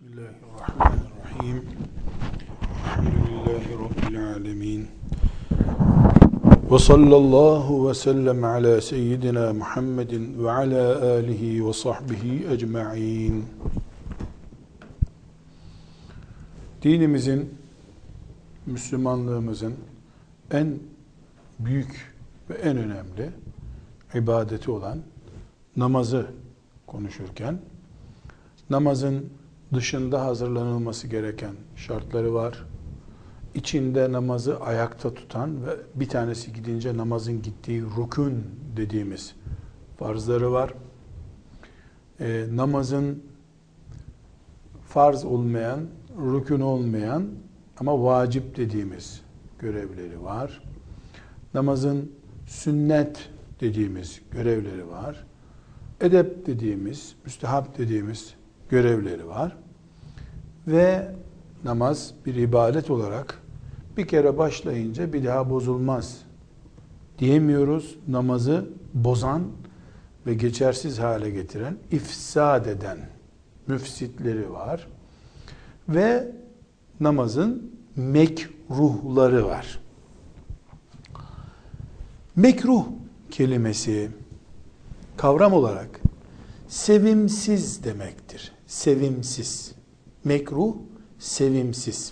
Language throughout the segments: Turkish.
Bismillahirrahmanirrahim. Elhamdülillahi Rabbil alemin. Ve sallallahu ve sellem ala seyyidina Muhammedin ve ala alihi ve sahbihi ecma'in. Dinimizin, Müslümanlığımızın en büyük ve en önemli ibadeti olan namazı konuşurken, namazın dışında hazırlanılması gereken şartları var. İçinde namazı ayakta tutan ve bir tanesi gidince namazın gittiği rükün dediğimiz farzları var. Namazın farz olmayan, rükün olmayan ama vacip dediğimiz görevleri var. Namazın sünnet dediğimiz görevleri var. Edep dediğimiz, müstehap dediğimiz görevleri var. Ve namaz bir ibadet olarak bir kere başlayınca bir daha bozulmaz diyemiyoruz. Namazı bozan ve geçersiz hale getiren, ifsad eden müfsitleri var. Ve namazın mekruhları var. Mekruh kelimesi kavram olarak sevimsiz demektir. Sevimsiz. Mekruh, sevimsiz.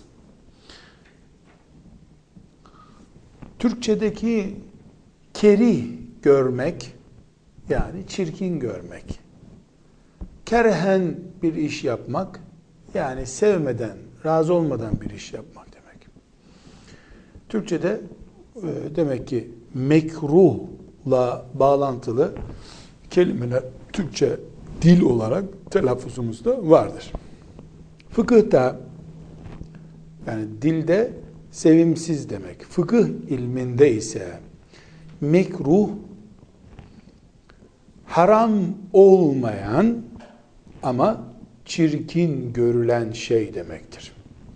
Türkçedeki kerih görmek, yani çirkin görmek. Kerhen bir iş yapmak, yani sevmeden, razı olmadan bir iş yapmak demek. Türkçede demek ki mekruhla bağlantılı kelimeler Türkçe dil olarak telaffuzumuzda vardır. Fıkıhta, yani dilde sevimsiz demek. Fıkıh ilminde ise mekruh, haram olmayan ama çirkin görülen şey demektir.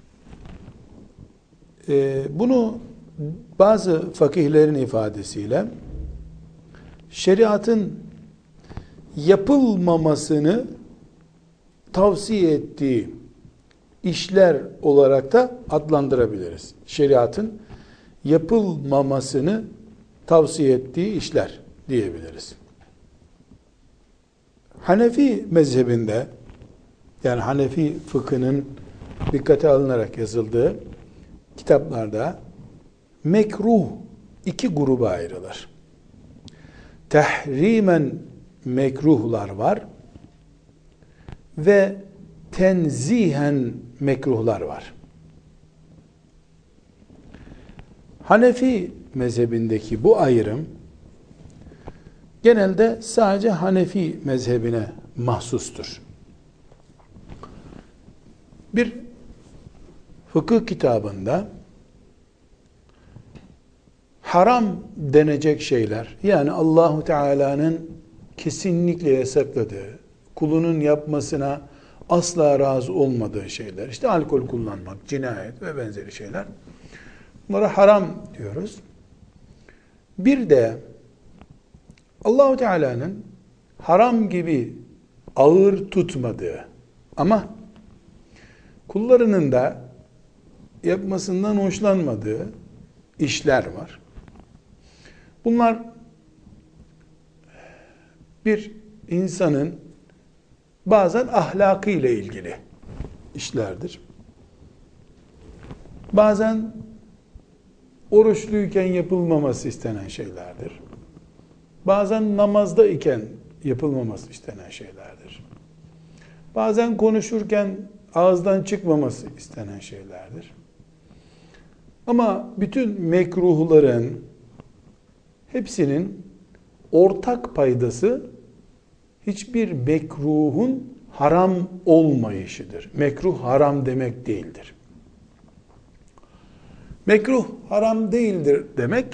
Bunu bazı fakihlerin ifadesiyle şeriatın yapılmamasını tavsiye ettiği işler olarak da adlandırabiliriz. Şeriatın yapılmamasını tavsiye ettiği işler diyebiliriz. Hanefi mezhebinde, yani Hanefi fıkhının dikkate alınarak yazıldığı kitaplarda mekruh iki gruba ayrılır. Tahrimen mekruhlar var ve tenzihen mekruhlar var. Hanefi mezhebindeki bu ayrım genelde sadece Hanefi mezhebine mahsustur. Bir fıkıh kitabında haram denecek şeyler, yani Allahu Teala'nın kesinlikle yasakladığı, kulunun yapmasına asla razı olmadığı şeyler, işte alkol kullanmak, cinayet ve benzeri şeyler, bunlara haram diyoruz. Bir de Allahu Teala'nın haram gibi ağır tutmadığı ama kullarının da yapmasından hoşlanmadığı işler var. Bunlar bir insanın bazen ahlakı ile ilgili işlerdir. Bazen oruçluyken yapılmaması istenen şeylerdir. Bazen namazda iken yapılmaması istenen şeylerdir. Bazen konuşurken ağızdan çıkmaması istenen şeylerdir. Ama bütün mekruhların hepsinin ortak paydası hiçbir mekruhun haram olmayışıdır. Mekruh haram demek değildir. Mekruh haram değildir demek,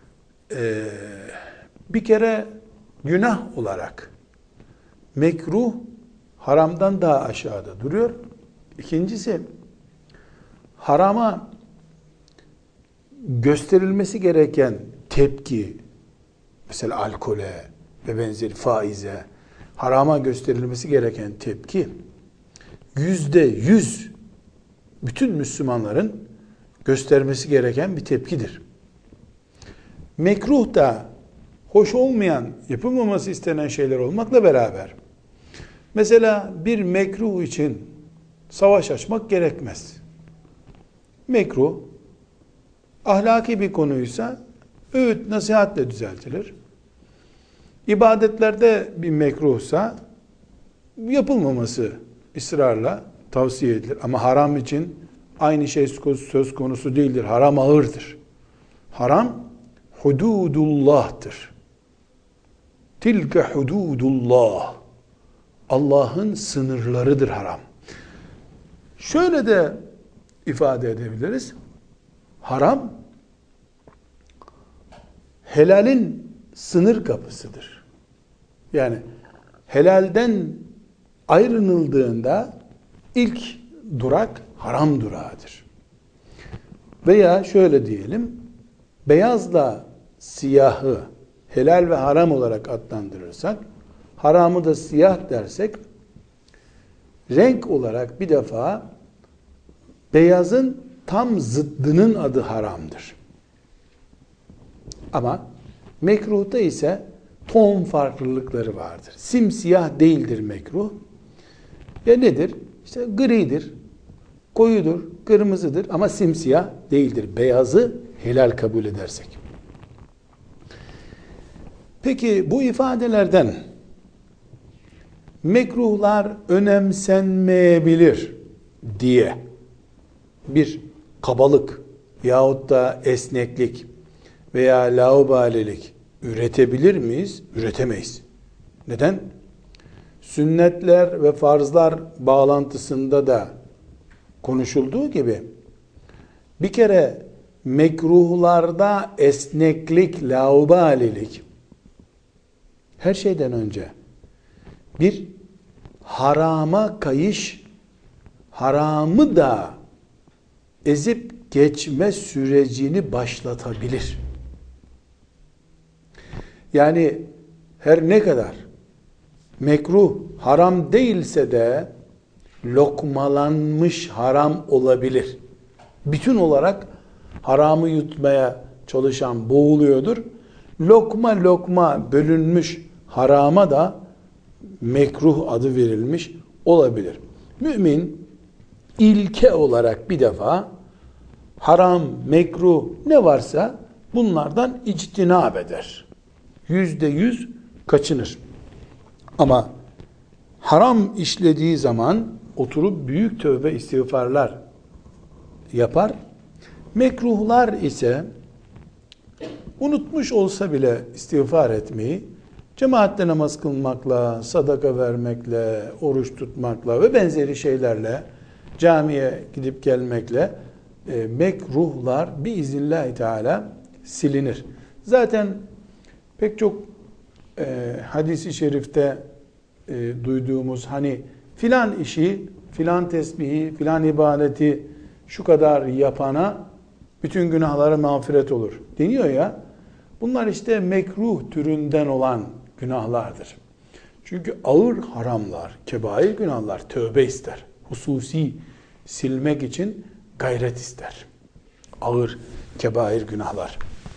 bir kere günah olarak mekruh haramdan daha aşağıda duruyor. İkincisi, harama gösterilmesi gereken tepki, mesela alkole ve benzeri faize, harama gösterilmesi gereken tepki %100 bütün Müslümanların göstermesi gereken bir tepkidir. Mekruh da hoş olmayan, yapılmaması istenen şeyler olmakla beraber, mesela bir mekruh için savaş açmak gerekmez. Mekruh, ahlaki bir konuysa öğüt, nasihatle düzeltilir. İbadetlerde bir mekruhsa yapılmaması ısrarla tavsiye edilir. Ama haram için aynı şey söz konusu değildir. Haram ağırdır. Haram hududullah'tır. Tilke hududullah. Allah'ın sınırlarıdır haram. Şöyle de ifade edebiliriz. Haram helalin sınır kapısıdır. Yani helalden ayrınıldığında ilk durak haram durağıdır. Veya şöyle diyelim, beyazla siyahı helal ve haram olarak adlandırırsak, haramı da siyah dersek, renk olarak bir defa beyazın tam zıddının adı haramdır. Ama mekruhta ise ton farklılıkları vardır. Simsiyah değildir mekruh. Ya nedir? İşte gridir, koyudur, kırmızıdır ama simsiyah değildir. Beyazı helal kabul edersek. Peki bu ifadelerden mekruhlar önemsenmeyebilir diye bir kabalık yahut da esneklik veya laubalilik üretebilir miyiz? Üretemeyiz. Neden? Sünnetler ve farzlar bağlantısında da konuşulduğu gibi bir kere mekruhlarda esneklik, laubalilik her şeyden önce bir harama kayış, haramı da ezip geçme sürecini başlatabilir. Yani her ne kadar mekruh haram değilse de lokmalanmış haram olabilir. Bütün olarak haramı yutmaya çalışan boğuluyordur. Lokma lokma bölünmüş harama da mekruh adı verilmiş olabilir. Mümin ilke olarak bir defa haram, mekruh ne varsa bunlardan ictinab eder. %100 kaçınır. Ama haram işlediği zaman oturup büyük tövbe istiğfarlar yapar. Mekruhlar ise unutmuş olsa bile istiğfar etmeyi, cemaatle namaz kılmakla, sadaka vermekle, oruç tutmakla ve benzeri şeylerle, camiye gidip gelmekle mekruhlar biiznillahü teala silinir. Zaten pek çok hadis-i şerifte duyduğumuz hani filan işi, filan tesbihi, filan ibadeti şu kadar yapana bütün günahları mağfiret olur deniyor ya. Bunlar işte mekruh türünden olan günahlardır. Çünkü ağır haramlar, kebair günahlar tövbe ister. Hususi silmek için gayret ister. Ağır kebair günahlar.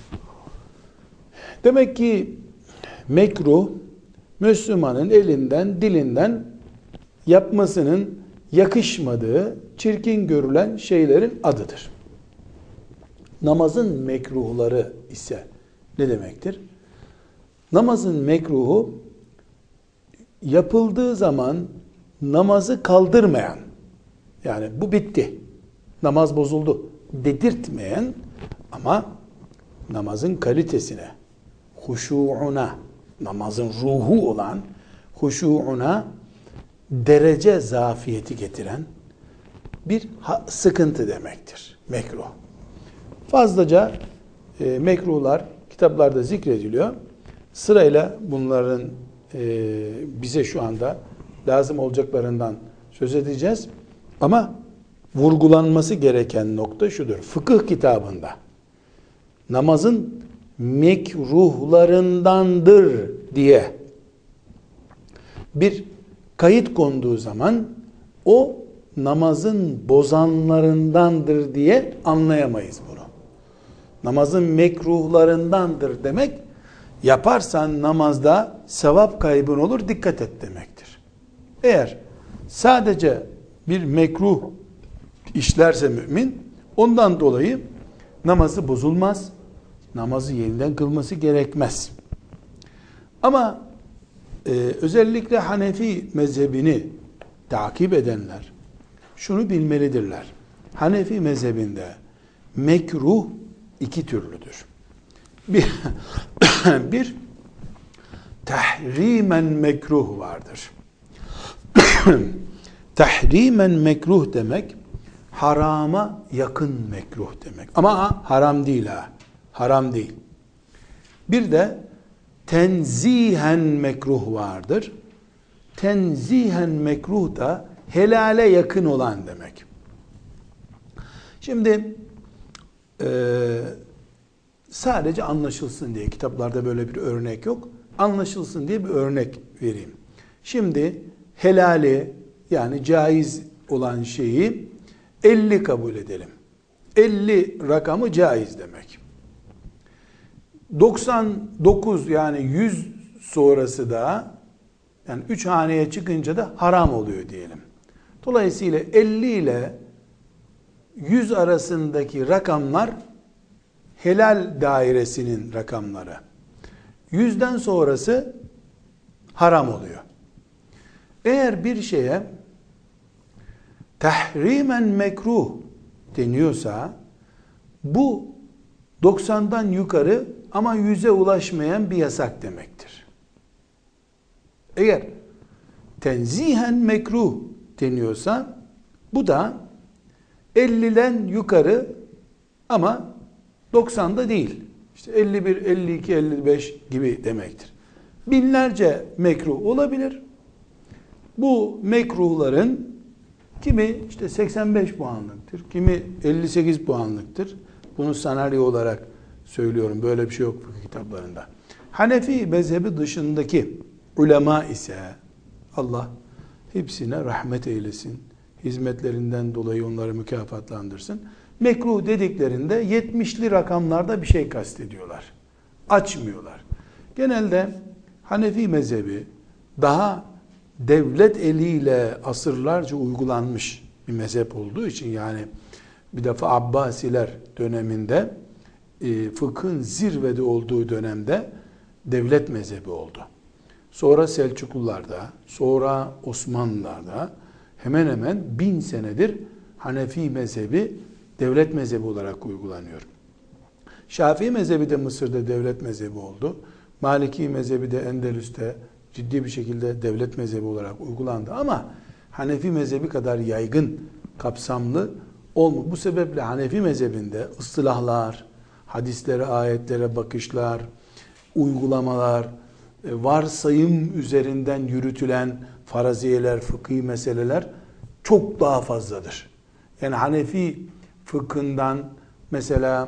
Demek ki mekruh Müslümanın elinden, dilinden yapmasının yakışmadığı, çirkin görülen şeylerin adıdır. Namazın mekruhları ise ne demektir? Namazın mekruhu yapıldığı zaman namazı kaldırmayan, yani bu bitti, namaz bozuldu dedirtmeyen ama namazın kalitesine, huşuğuna, namazın ruhu olan huşuğuna derece zafiyeti getiren bir sıkıntı demektir mekruh. Fazlaca mekruhlar kitaplarda zikrediliyor. Sırayla bunların bize şu anda lazım olacaklarından söz edeceğiz. Ama vurgulanması gereken nokta şudur. Fıkıh kitabında namazın mekruhlarındandır diye bir kayıt konduğu zaman o namazın bozanlarındandır diye anlayamayız bunu. Namazın mekruhlarındandır demek, yaparsan namazda sevap kaybın olur, dikkat et demektir. Eğer sadece bir mekruh işlerse mümin, ondan dolayı namazı bozulmaz, namazı yeniden kılması gerekmez. Ama özellikle Hanefi mezhebini takip edenler şunu bilmelidirler. Hanefi mezhebinde mekruh iki türlüdür. Bir tahrimen mekruh vardır. Tahrimen mekruh demek harama yakın mekruh demek. Ama haram değil ha. Haram değil. Bir de tenzihen mekruh vardır. Tenzihen mekruh da helale yakın olan demek. Şimdi sadece anlaşılsın diye, kitaplarda böyle bir örnek yok. Anlaşılsın diye bir örnek vereyim. Şimdi helali, yani caiz olan şeyi 50 kabul edelim. 50 rakamı caiz demek. 99 yani 100 sonrası da, yani 3 haneye çıkınca da haram oluyor diyelim. Dolayısıyla 50 ile 100 arasındaki rakamlar helal dairesinin rakamları. 100'den sonrası haram oluyor. Eğer bir şeye tahrimen mekruh deniyorsa, bu 90'dan yukarı ama 100'e ulaşmayan bir yasak demektir. Eğer tenzihen mekruh deniyorsa, bu da 50'den yukarı ama 90'da değil. İşte 51, 52, 55 gibi demektir. Binlerce mekruh olabilir. Bu mekruhların kimi işte 85 puanlıktır, kimi 58 puanlıktır. Bunu senaryo olarak söylüyorum. Böyle bir şey yok fıkıh kitaplarında. Hanefi mezhebi dışındaki ulema ise Allah hepsine rahmet eylesin. Hizmetlerinden dolayı onları mükafatlandırsın. Mekruh dediklerinde 70'li rakamlarda bir şey kastediyorlar. Açmıyorlar. Genelde Hanefi mezhebi daha devlet eliyle asırlarca uygulanmış bir mezhep olduğu için, yani bir defa Abbasiler döneminde fıkhın zirvede olduğu dönemde devlet mezhebi oldu. Sonra Selçuklularda, sonra Osmanlılarda hemen hemen 1000 senedir Hanefi mezhebi devlet mezhebi olarak uygulanıyor. Şafii mezhebi de Mısır'da devlet mezhebi oldu. Maliki mezhebi de Endülüs'te ciddi bir şekilde devlet mezhebi olarak uygulandı. Ama Hanefi mezhebi kadar yaygın, kapsamlı olmuyor. Bu sebeple Hanefi mezhebinde ıstılahlar, hadislere, ayetlere bakışlar, uygulamalar, varsayım üzerinden yürütülen faraziyeler, fıkhi meseleler çok daha fazladır. Yani Hanefi fıkhından mesela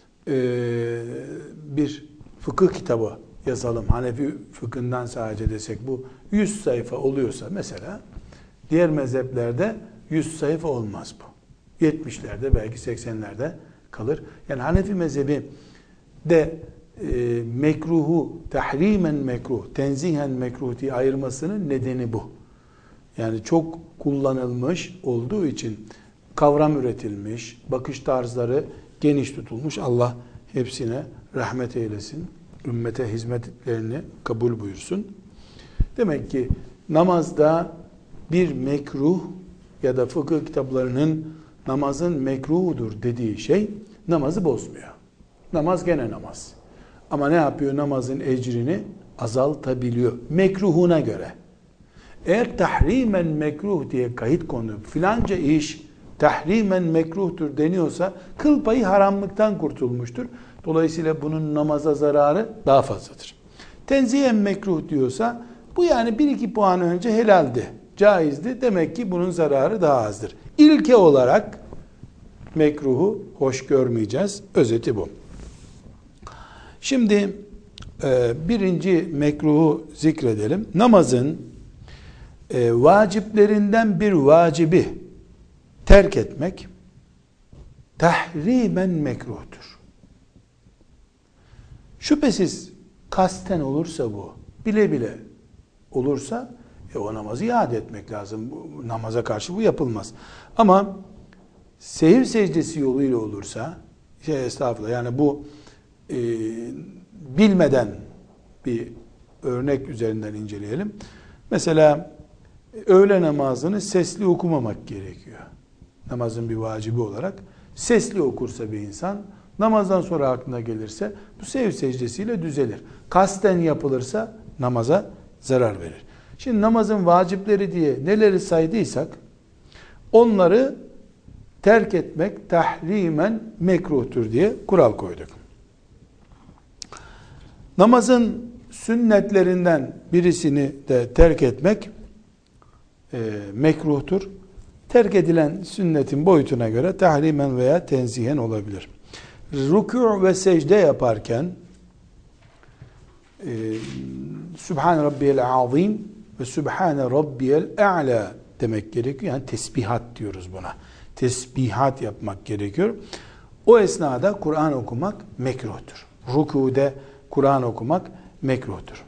bir fıkıh kitabı yazalım, Hanefi fıkhından sadece desek bu 100 sayfa oluyorsa mesela, diğer mezheplerde 100 sayfa olmaz bu. 70'lerde belki 80'lerde kalır. Yani Hanefi mezhebi de mekruhu tahrimen mekruh, tenzihen mekruh diye ayırmasının nedeni bu. Yani çok kullanılmış olduğu için kavram üretilmiş, bakış tarzları geniş tutulmuş. Allah hepsine rahmet eylesin. Ümmete hizmetlerini kabul buyursun. Demek ki namazda bir mekruh ya da fıkıh kitaplarının namazın mekruhudur dediği şey namazı bozmuyor. Namaz gene namaz. Ama ne yapıyor? Namazın ecrini azaltabiliyor. Mekruhuna göre. Eğer tahrimen mekruh diye kayıt konuyor, filanca iş tahrimen mekruhtur deniyorsa kıl payı haramlıktan kurtulmuştur. Dolayısıyla bunun namaza zararı daha fazladır. Tenzihen mekruh diyorsa bu yani 1-2 puan önce helaldi, caizdi. Demek ki bunun zararı daha azdır. İlke olarak mekruhu hoş görmeyeceğiz. Özeti bu. Şimdi birinci mekruhu zikredelim. Namazın vaciplerinden bir vacibi terk etmek tahrimen mekruhtur. Şüphesiz kasten olursa bu, bile bile olursa o namazı iade etmek lazım. Namaza karşı bu yapılmaz. Ama sehiv secdesi yoluyla olursa, estağfurullah, yani bu bilmeden bir örnek üzerinden inceleyelim. Mesela öğle namazını sesli okumamak gerekiyor. Namazın bir vacibi olarak. Sesli okursa bir insan, namazdan sonra aklına gelirse bu sehiv secdesiyle düzelir. Kasten yapılırsa namaza zarar verir. Şimdi namazın vacipleri diye neleri saydıysak onları terk etmek tahrimen mekruhtur diye kural koyduk. Namazın sünnetlerinden birisini de terk etmek mekruhtur. Terk edilen sünnetin boyutuna göre tahrimen veya tenzihen olabilir. Rükû ve secde yaparken Sübhane Rabbiyel Azim ve Sübhane Rabbiyel A'la demek gerekiyor. Yani tesbihat diyoruz buna. Tesbihat yapmak gerekiyor. O esnada Kur'an okumak mekruhtur. Rükûde Kur'an okumak mekruhtur.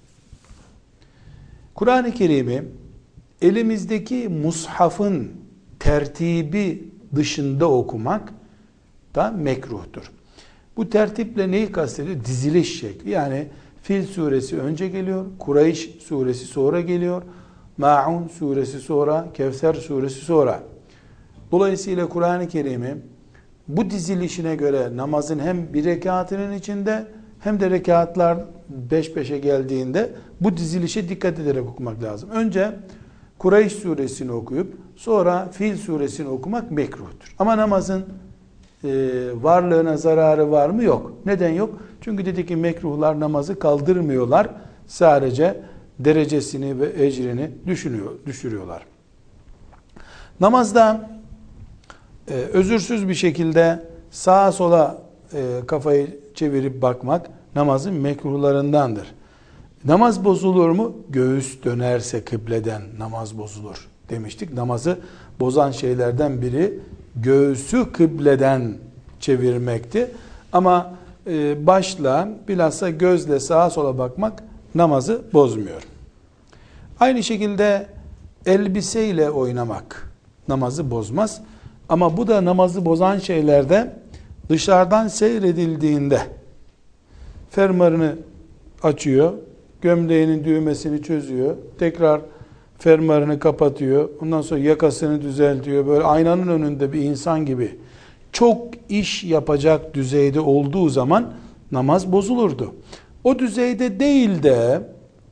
Kur'an-ı Kerim'i elimizdeki mushafın tertibi dışında okumak da mekruhtur. Bu tertiple neyi kastediyor? Diziliş şekli. Yani Fil suresi önce geliyor, Kureyş suresi sonra geliyor, Maun suresi sonra, Kevser suresi sonra. Dolayısıyla Kur'an-ı Kerim'i bu dizilişine göre namazın hem bir rekatının içinde hem de rekatlar peş peşe geldiğinde bu dizilişe dikkat ederek okumak lazım. Önce Kureyş suresini okuyup sonra Fil suresini okumak mekruhtur. Ama namazın varlığına zararı var mı? Yok. Neden yok? Çünkü dedi ki mekruhlar namazı kaldırmıyorlar. Sadece derecesini ve ecrini düşürüyorlar. Namazda özürsüz bir şekilde sağa sola kafayı çevirip bakmak namazın mekruhlarındandır. Namaz bozulur mu? Göğüs dönerse kıbleden namaz bozulur demiştik. Namazı bozan şeylerden biri göğsü kıbleden çevirmekti. Ama başla, bilhassa gözle sağa sola bakmak namazı bozmuyor. Aynı şekilde elbiseyle oynamak namazı bozmaz. Ama bu da namazı bozan şeylerde dışarıdan seyredildiğinde fermuarını açıyor, gömleğinin düğmesini çözüyor, tekrar fermuarını kapatıyor, ondan sonra yakasını düzeltiyor, böyle aynanın önünde bir insan gibi çok iş yapacak düzeyde olduğu zaman namaz bozulurdu. O düzeyde değil de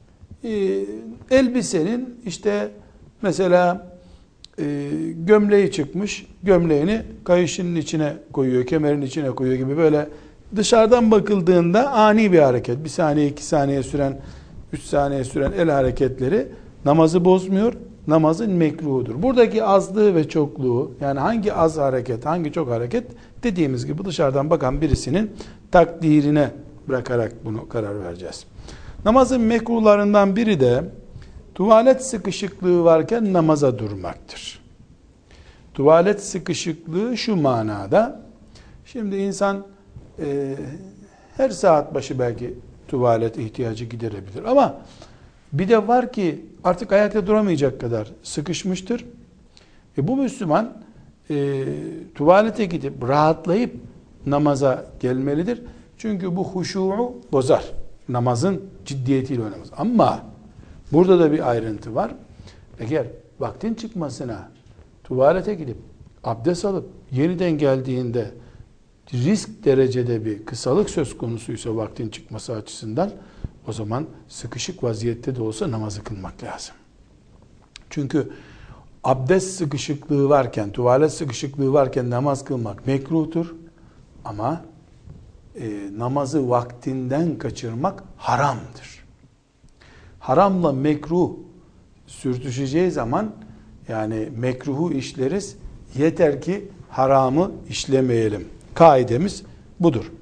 elbisenin işte mesela gömleği çıkmış, gömleğini kayışının içine koyuyor, kemerin içine koyuyor gibi böyle dışarıdan bakıldığında ani bir hareket, 1 saniye 2 saniye süren 3 saniye süren el hareketleri namazı bozmuyor, namazın mekruhudur. Buradaki azlığı ve çokluğu, yani hangi az hareket, hangi çok hareket, dediğimiz gibi dışarıdan bakan birisinin takdirine bırakarak bunu karar vereceğiz. Namazın mekruhlarından biri de tuvalet sıkışıklığı varken namaza durmaktır. Tuvalet sıkışıklığı şu manada, şimdi insan her saat başı belki tuvalet ihtiyacı giderebilir ama bir de var ki artık ayakta duramayacak kadar sıkışmıştır. Bu Müslüman tuvalete gidip rahatlayıp namaza gelmelidir. Çünkü bu huşu'u bozar. Namazın ciddiyetiyle oynamaz. Ama burada da bir ayrıntı var. Eğer vaktin çıkmasına tuvalete gidip abdest alıp yeniden geldiğinde risk derecede bir kısalık söz konusuysa vaktin çıkması açısından, o zaman sıkışık vaziyette de olsa namazı kılmak lazım. Çünkü abdest sıkışıklığı varken, tuvalet sıkışıklığı varken namaz kılmak mekruhtur. Ama namazı vaktinden kaçırmak haramdır. Haramla mekruh sürtüşeceği zaman, yani mekruhu işleriz, yeter ki haramı işlemeyelim. Kaidemiz budur.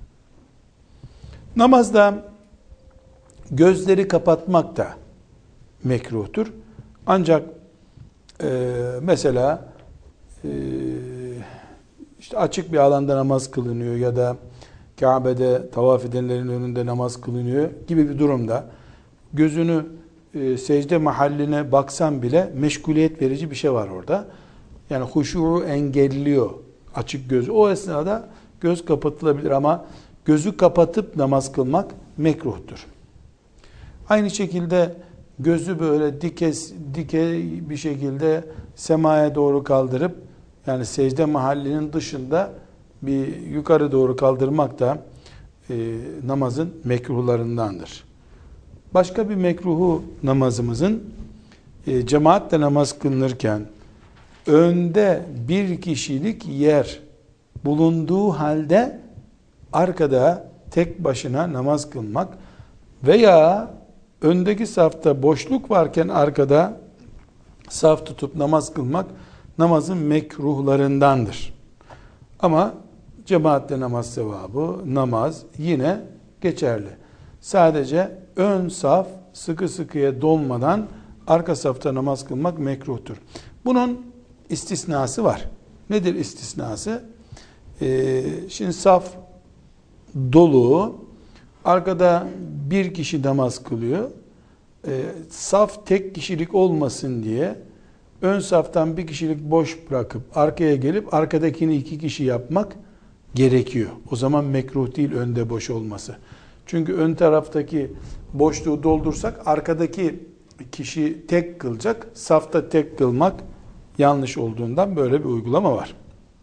Namazda gözleri kapatmak da mekruhtur. Ancak mesela işte açık bir alanda namaz kılınıyor ya da Kabe'de tavaf edenlerin önünde namaz kılınıyor gibi bir durumda gözünü secde mahalline baksan bile meşguliyet verici bir şey var orada. Yani huşuğu engelliyor açık göz. O esnada göz kapatılabilir ama gözü kapatıp namaz mekruhtur. Aynı şekilde gözü böyle dikey bir şekilde semaya doğru kaldırıp yani secde mahallinin dışında bir yukarı doğru kaldırmak da namazın mekruhlarındandır. Başka bir mekruhu namazımızın cemaatle namaz kılınırken önde bir kişilik yer bulunduğu halde arkada tek başına namaz kılmak veya öndeki safta boşluk varken arkada saf tutup namaz kılmak namazın mekruhlarındandır. Ama cemaatle namaz sevabı, namaz yine geçerli. Sadece ön saf sıkı sıkıya dolmadan arka safta namaz kılmak mekruhtur. Bunun istisnası var. Nedir istisnası? Şimdi saf dolu, arkada bir kişi namaz kılıyor. Saf tek kişilik olmasın diye ön saftan bir kişilik boş bırakıp arkaya gelip arkadakini iki kişi yapmak gerekiyor. O zaman mekruh değil önde boş olması. Çünkü ön taraftaki boşluğu doldursak arkadaki kişi tek kılacak. Safta tek kılmak yanlış olduğundan böyle bir uygulama var.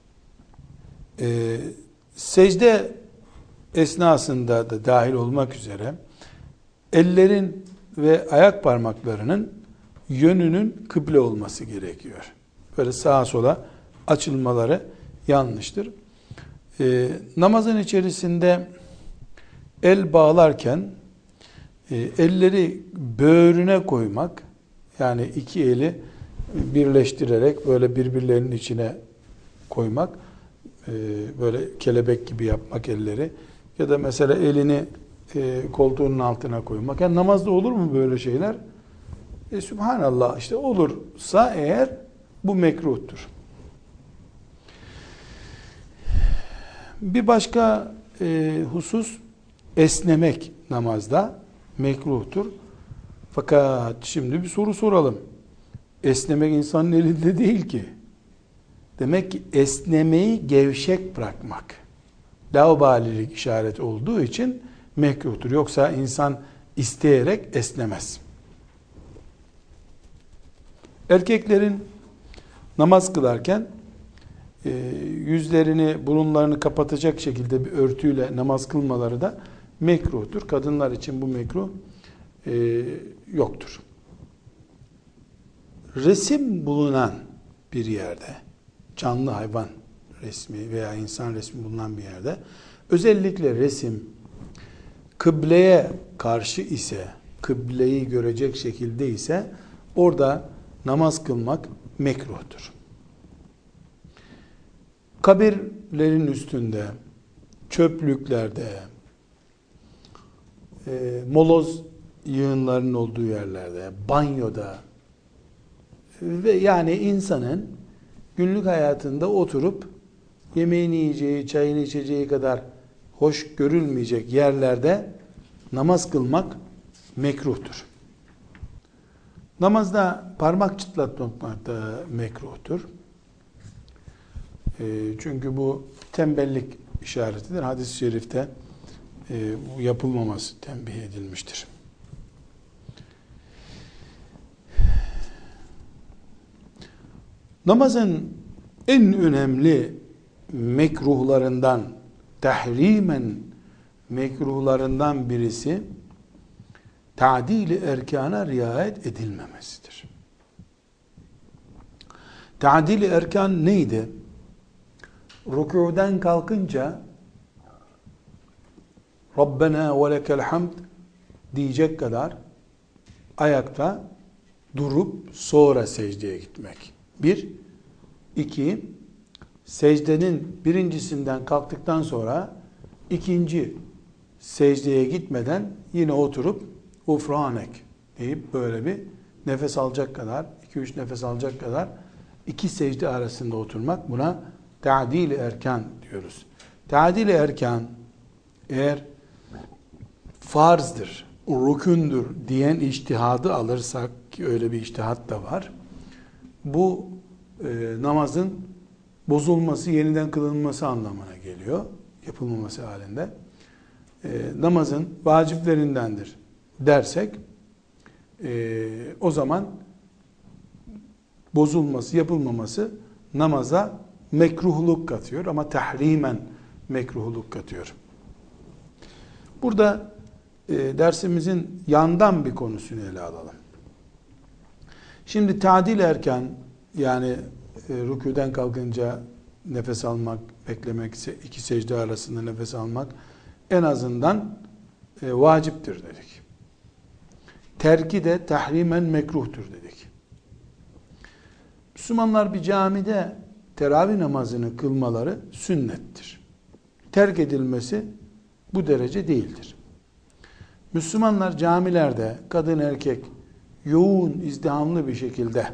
Secde esnasında da dahil olmak üzere ellerin ve ayak parmaklarının yönünün kıble olması gerekiyor. Böyle sağa sola açılmaları yanlıştır. Namazın içerisinde el bağlarken elleri böğrüne koymak, yani iki eli birleştirerek böyle birbirlerinin içine koymak, böyle kelebek gibi yapmak elleri ya da mesela elini koltuğunun altına koymak. Yani namazda olur mu böyle şeyler? Sübhanallah, işte olursa eğer bu mekruhtur. Bir başka husus esnemek namazda mekruhtur. Fakat şimdi bir soru soralım. Esnemek insanın elinde değil ki. Demek ki esnemeyi gevşek bırakmak laubalilik işareti olduğu için mekruhtur. Yoksa insan isteyerek esnemez. Erkeklerin namaz kılarken yüzlerini, burunlarını kapatacak şekilde bir örtüyle namaz kılmaları da mekruhtur. Kadınlar için bu mekruh yoktur. Resim bulunan bir yerde, canlı hayvan resmi veya insan resmi bulunan bir yerde, özellikle resim kıbleye karşı ise, kıbleyi görecek şekilde ise orada namaz kılmak mekruhtur. Kabirlerin üstünde, çöplüklerde, moloz yığınlarının olduğu yerlerde, banyoda ve yani insanın günlük hayatında oturup yemeğini yiyeceği, çayını içeceği kadar hoş görülmeyecek yerlerde namaz kılmak mekruhtur. Namazda parmak çıtlatmak da mekruhtur. Çünkü bu tembellik işaretidir. Hadis-i şerifte bu yapılmaması tembih edilmiştir. Namazın en önemli mekruhlarından, tahrimen mekruhlarından birisi ta'dil-i erkana riayet edilmemesidir. Ta'dil-i erkan neydi? Rükûden kalkınca Rabbena ve lekel hamd diyecek kadar ayakta durup sonra secdeye gitmek. Bir. İki, secdenin birincisinden kalktıktan sonra ikinci secdeye gitmeden yine oturup ufranek deyip böyle bir nefes alacak kadar, 2-3 nefes alacak kadar İki secde arasında oturmak, buna ta'dil-i erkan diyoruz. Ta'dil-i erkan eğer farzdır, rükündür diyen içtihadı alırsak, ki öyle bir içtihat da var, bu namazın bozulması, yeniden kılınması anlamına geliyor, yapılmaması halinde. Namazın vaciplerindendir dersek, o zaman bozulması, yapılmaması namaza mekruhluk katıyor ama tahrimen mekruhluk katıyor. Burada dersimizin yandan bir konusunu ele alalım. Şimdi ta'dil erken, yani rükûden kalkınca nefes almak, beklemek, iki secde arasında nefes almak en azından vaciptir dedik. Terki de tahrimen mekruhtur dedik. Müslümanlar bir camide teravih namazını kılmaları sünnettir. Terk edilmesi bu derece değildir. Müslümanlar camilerde kadın erkek yoğun, izdihamlı bir şekilde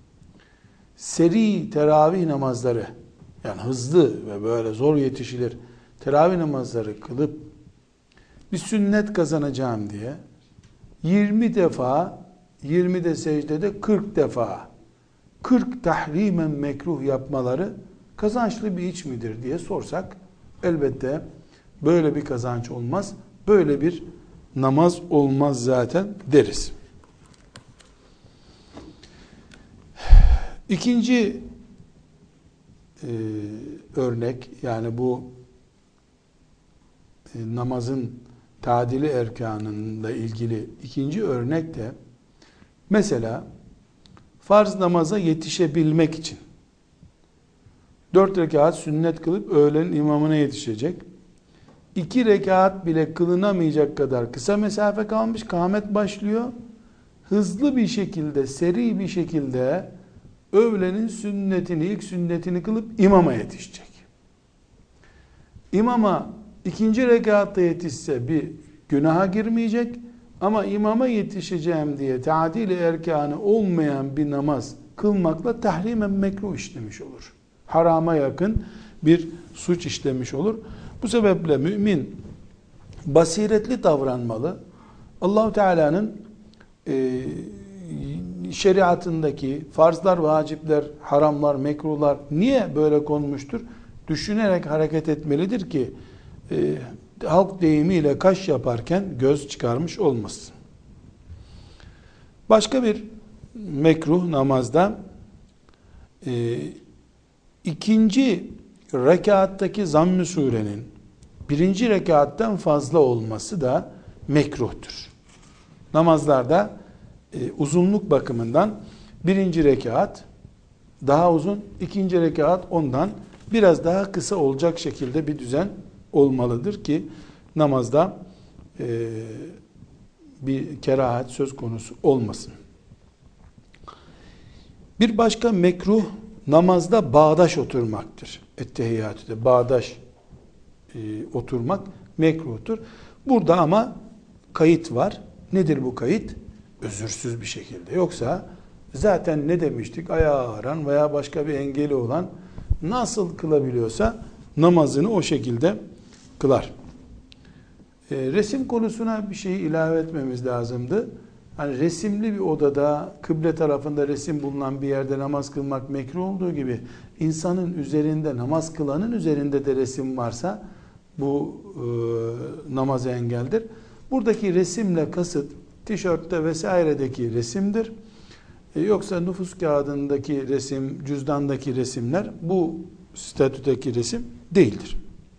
seri teravih namazları, yani hızlı ve böyle zor yetişilir teravih namazları kılıp bir sünnet kazanacağım diye 20 defa, 20 de secdede 40 defa 40 tahrimen mekruh yapmaları kazançlı bir iş midir diye sorsak, elbette böyle bir kazanç olmaz, böyle bir namaz olmaz zaten deriz. İkinci örnek, yani bu namazın tadili erkanıyla ilgili ikinci örnek de, mesela farz namaza yetişebilmek için 4 rekat sünnet kılıp öğlenin imamına yetişecek. 2 rekat bile kılınamayacak kadar kısa mesafe kalmış, kâhmet başlıyor. Hızlı bir şekilde, seri bir şekilde öğlenin sünnetini, ilk sünnetini kılıp imama yetişecek. İmama ikinci rekatta yetişse bir günaha girmeyecek, ama imama yetişeceğim diye ta'dil-i erkanı olmayan bir namaz kılmakla tahrimen mekruh işlemiş olur. Harama yakın bir suç işlemiş olur. Bu sebeple mümin basiretli davranmalı. Allah-u Teala'nın şeriatındaki farzlar, vacipler, haramlar, mekruhlar niye böyle konmuştur? Düşünerek hareket etmelidir ki halk deyimiyle kaş yaparken göz çıkarmış olmasın. Başka bir mekruh namazda ikinci rekattaki zamm-ı surenin birinci rekattan fazla olması da mekruhtur. Namazlarda uzunluk bakımından birinci rekat daha uzun, ikinci rekat ondan biraz daha kısa olacak şekilde bir düzen olmalıdır ki namazda bir kerahat söz konusu olmasın. Bir başka mekruh namazda bağdaş oturmaktır. Ettehiyyatü'de bağdaş oturmak mekruhtur. Burada ama kayıt var. Nedir bu kayıt? Özürsüz bir şekilde. Yoksa zaten ne demiştik? Ayağı ağrıyan veya başka bir engeli olan nasıl kılabiliyorsa namazını o şekilde kılar. Resim konusuna bir şey ilave etmemiz lazımdı. Hani resimli bir odada, kıble tarafında resim bulunan bir yerde namaz kılmak mekruh olduğu gibi, insanın üzerinde, namaz kılanın üzerinde de resim varsa bu namaza engeldir. Buradaki resimle kasıt tişörtte vesairedeki resimdir. Yoksa nüfus kağıdındaki resim, cüzdandaki resimler bu statüdeki resim değildir.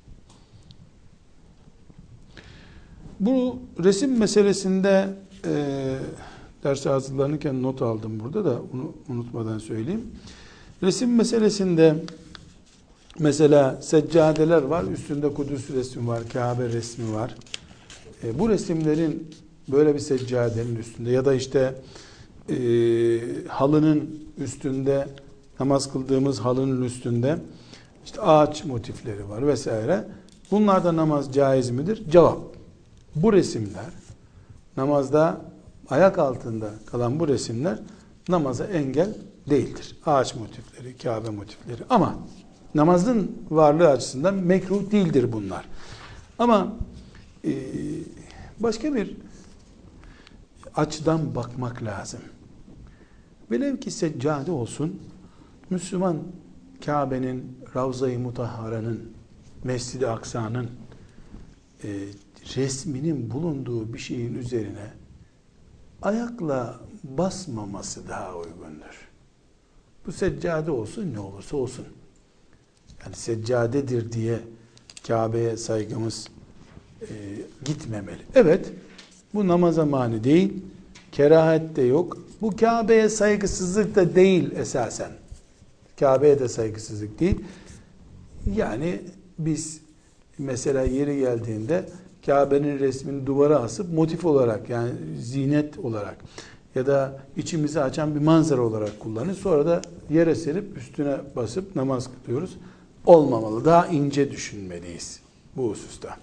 Bu resim meselesinde derse hazırlanırken not aldım burada da, onu unutmadan söyleyeyim. Resim meselesinde mesela seccadeler var, üstünde Kudüs resmi var, Kabe resmi var. Bu resimlerin böyle bir seccadenin üstünde ya da işte halının üstünde, namaz kıldığımız halının üstünde işte ağaç motifleri var vesaire. Bunlarda namaz caiz midir? Cevap: bu resimler, namazda ayak altında kalan bu resimler namaza engel değildir. Ağaç motifleri, Kabe motifleri. Ama namazın varlığı açısından mekruh değildir bunlar. Ama başka bir açıdan bakmak lazım. Velev ki seccade olsun, Müslüman Kabe'nin, Ravza-i Mutahhara'nın, Mescid-i Aksa'nın resminin bulunduğu bir şeyin üzerine ayakla basmaması daha uygundur. Bu seccade olsun, ne olursa olsun. Yani seccadedir diye Kabe'ye saygımız gitmemeli. Evet, bu namaza mani değil, kerahet de yok. Bu Kabe'ye saygısızlık da değil esasen. Kabe'ye de saygısızlık değil. Yani biz mesela yeri geldiğinde Kabe'nin resmini duvara asıp motif olarak, yani zinet olarak ya da içimizi açan bir manzara olarak kullanır. Sonra da yere serip üstüne basıp namaz kılıyoruz. Olmamalı. Daha ince düşünmeliyiz bu hususta.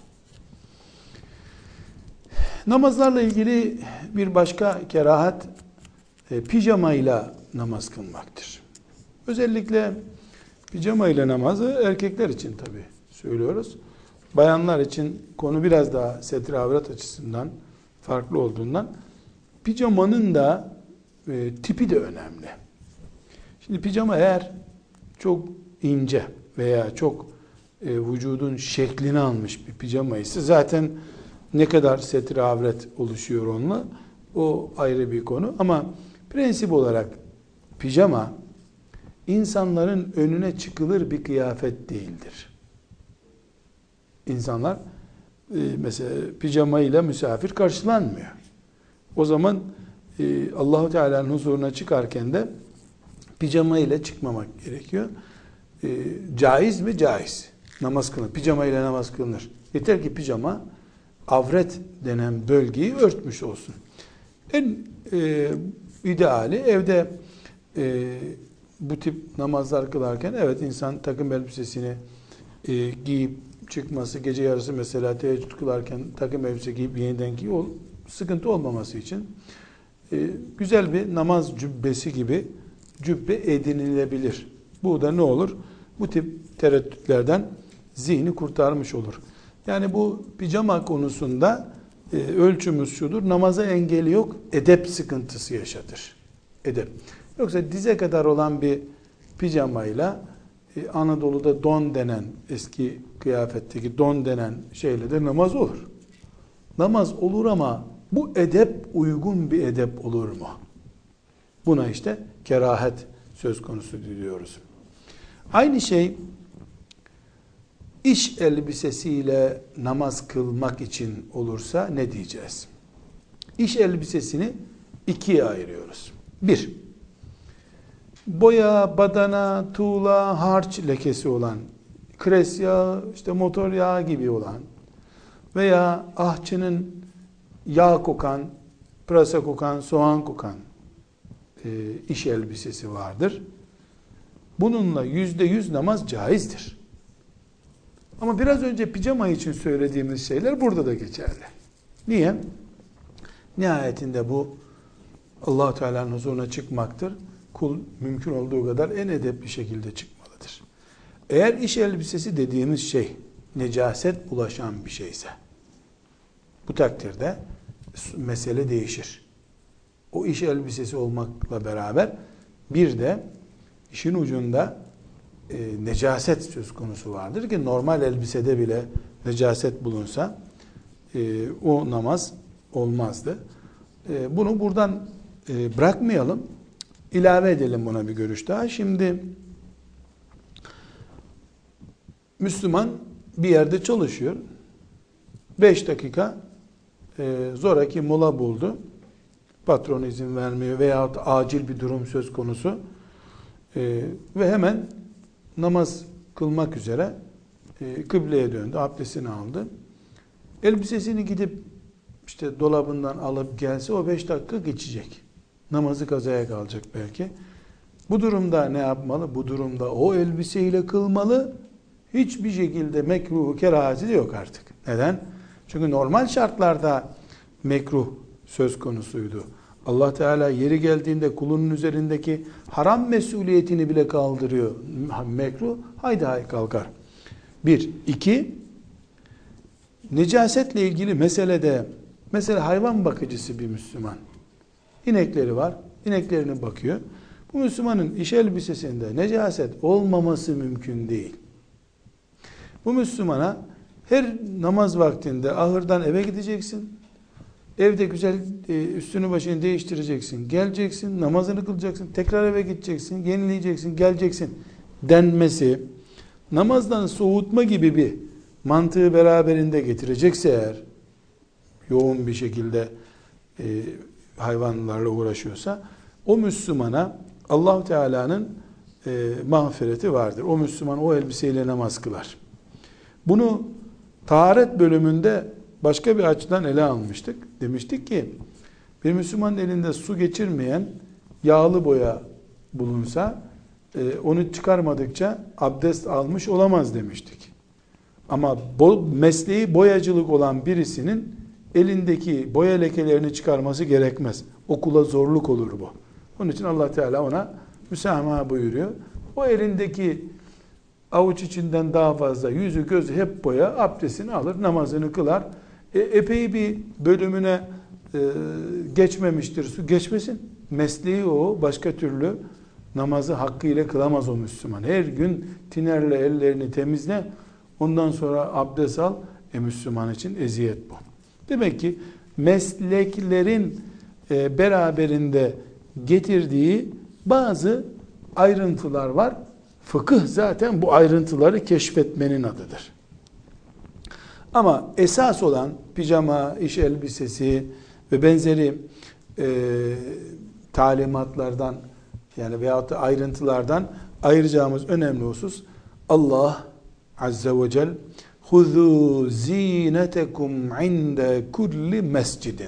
Namazlarla ilgili bir başka kerahat pijamayla namaz kılmaktır. Özellikle pijamayla namazı erkekler için tabii söylüyoruz. Bayanlar için konu biraz daha setre avret açısından farklı olduğundan pijamanın da tipi de önemli. Şimdi pijama eğer çok ince veya çok vücudun şeklini almış bir pijama ise zaten ne kadar setre avret oluşuyor onunla, o ayrı bir konu. Ama prensip olarak pijama insanların önüne çıkılır bir kıyafet değildir. İnsanlar mesela pijama ile misafir karşılanmıyor. O zaman Allah-u Teala'nın huzuruna çıkarken de pijama ile çıkmamak gerekiyor. Caiz mi? Caiz. Namaz kılınır. Pijama ile namaz kılınır. Yeter ki pijama avret denen bölgeyi örtmüş olsun. En ideali evde bu tip namazlar kılarken evet insan takım elbisesini giyip çıkması, gece yarısı mesela teheccüd kılarken takım elbise giyip yeniden giyip sıkıntı olmaması için güzel bir namaz cübbesi gibi cübbe edinilebilir. Bu da ne olur? Bu tip tereddütlerden zihni kurtarmış olur. Yani bu pijama konusunda ölçümüz şudur: namaza engeli yok, edep sıkıntısı yaşatır. Edep. Yoksa dize kadar olan bir pijamayla Anadolu'da don denen, eski kıyafetteki don denen şeyle de namaz olur. Namaz olur ama bu edep uygun bir edep olur mu? Buna işte kerahet söz konusu diyoruz. Aynı şey iş elbisesiyle namaz kılmak için olursa ne diyeceğiz? İş elbisesini ikiye ayırıyoruz. Bir, boya, badana, tuğla, harç lekesi olan, kres yağı, işte motor yağı gibi olan veya ahçının yağ kokan, pırasa kokan, soğan kokan iş elbisesi vardır. Bununla %100 namaz caizdir. Ama biraz önce pijama için söylediğimiz şeyler burada da geçerli. Niye? Nihayetinde bu Allah-u Teala'nın huzuruna çıkmaktır. Kul mümkün olduğu kadar en edepli şekilde çıkmalıdır. Eğer iş elbisesi dediğimiz şey necaset bulaşan bir şeyse, bu takdirde mesele değişir. O iş elbisesi olmakla beraber bir de işin ucunda necaset söz konusu vardır ki normal elbisede bile necaset bulunsa o namaz olmazdı. Bunu buradan bırakmayalım. İlave edelim buna bir görüş daha. Şimdi Müslüman bir yerde çalışıyor. 5 dakika zoraki mola buldu. Patron izin vermiyor veyahut acil bir durum söz konusu. Ve hemen namaz kılmak üzere kıbleye döndü. Abdestini aldı. Elbisesini gidip işte dolabından alıp gelse o 5 dakika geçecek. Namazı kazaya kalacak belki. Bu durumda ne yapmalı? Bu durumda o elbiseyle kılmalı. Hiçbir şekilde mekruh, kerahati de yok artık. Neden? Çünkü normal şartlarda mekruh söz konusuydu. Allah Teala yeri geldiğinde kulunun üzerindeki haram mesuliyetini bile kaldırıyor. Mekruh haydi hay kalkar. Bir. İki, necasetle ilgili meselede, mesela hayvan bakıcısı bir Müslüman. İnekleri var, ineklerine bakıyor. Bu Müslümanın iş elbisesinde necaset olmaması mümkün değil. Bu Müslümana her namaz vaktinde ahırdan eve gideceksin. Evde güzel üstünü başını değiştireceksin. Geleceksin, namazını kılacaksın. Tekrar eve gideceksin, yenileyeceksin, geleceksin denmesi namazdan soğutma gibi bir mantığı beraberinde getirecekse eğer, yoğun bir şekilde hayvanlarla uğraşıyorsa, o Müslümana Allah Teala'nın mağfireti vardır. O Müslüman o elbiseyle namaz kılar. Bunu taharet bölümünde başka bir açıdan ele almıştık. Demiştik ki bir Müslümanın elinde su geçirmeyen yağlı boya bulunsa onu çıkarmadıkça abdest almış olamaz demiştik. Ama mesleği boyacılık olan birisinin elindeki boya lekelerini çıkarması gerekmez. Okula zorluk olur bu. Onun için Allah Teala ona müsamaha buyuruyor. O elindeki avuç içinden daha fazla yüzü gözü hep boya, abdestini alır, namazını kılar. Epey bir bölümüne geçmemiştir su, geçmesin. Mesleği o, başka türlü namazı hakkıyla kılamaz o Müslüman. Her gün tinerle ellerini temizle, ondan sonra abdest al. Müslüman için eziyet bu. Demek ki mesleklerin beraberinde getirdiği bazı ayrıntılar var. Fıkıh zaten bu ayrıntıları keşfetmenin adıdır. Ama esas olan pijama, iş elbisesi ve benzeri talimatlardan, yani veyahut da ayrıntılardan ayıracağımız önemli husus, Allah Azze ve Celle "Huzû zînetekum inde kulli mescidin."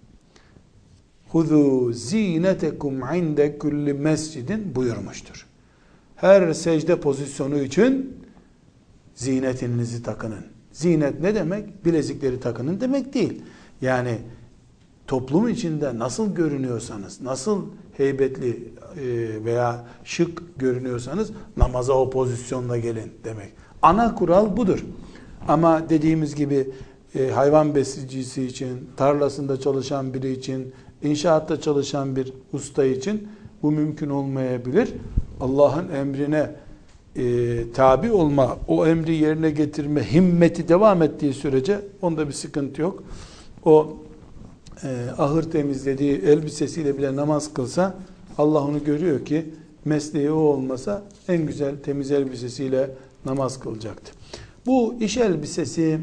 "Huzû zînetekum inde kulli mescidin" buyurmuştur. Her secde pozisyonu için zinetinizi takının. Zinet ne demek? Bilezikleri takının demek değil. Yani toplum içinde nasıl görünüyorsanız, nasıl heybetli veya şık görünüyorsanız namaza o pozisyonla gelin demek. Ana kural budur. Ama dediğimiz gibi hayvan besicisi için, tarlasında çalışan biri için, inşaatta çalışan bir usta için bu mümkün olmayabilir. Allah'ın emrine tabi olma, o emri yerine getirme himmeti devam ettiği sürece onda bir sıkıntı yok. O ahır temizlediği elbisesiyle bile namaz kılsa Allah onu görüyor ki mesleği o olmasa en güzel temiz elbisesiyle namaz kılacaktı. Bu iş elbisesi